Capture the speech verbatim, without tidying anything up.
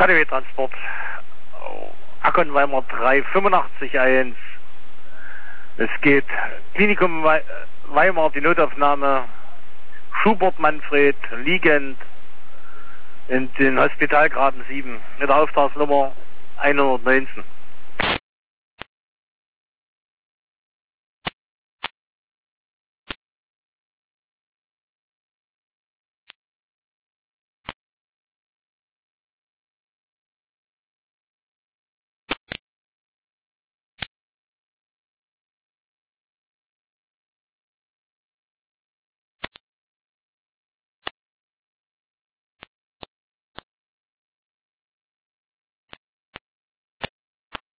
K D W-Transport. Akkon Weimar drei fünfundachtzig eins. Es geht Klinikum Weimar, die Notaufnahme. Schubert Manfred, liegend in den Hospitalgraben sieben mit der Auftragsnummer hundertneunzehn.